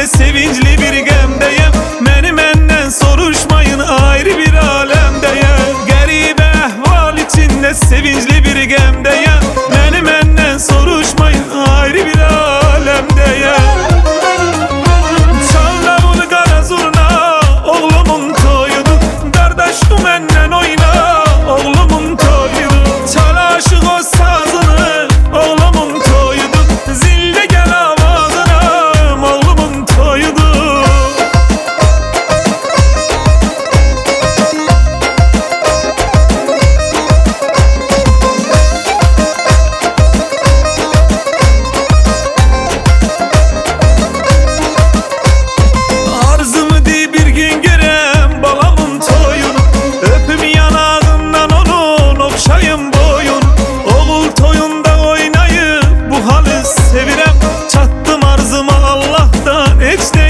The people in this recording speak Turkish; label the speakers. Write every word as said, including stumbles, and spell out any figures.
Speaker 1: içinde sevinçli bir gemdeyim. Beni menden soruşmayın, ayrı bir alemdeyim. Garibe ahval içinde sevinçli bir gemdeyim. Beni menden soruşmayın, ayrı bir alemdeyim. Çal davul kara zurna, oğlumun toyudur. Kardeş tu menden oyna, oğlumun toyudur. Çal aşık o sazını, oğlumun toyudur. Zilde gel avazına, oğlumun toyudur. Arzımı di bir gün görem balamın toyunu. Öpüm yanağından onun, okşayım boyun. Oğul toyunda oynayıp bu halı sevirem. Çattım arzıma Allah'tan hiç de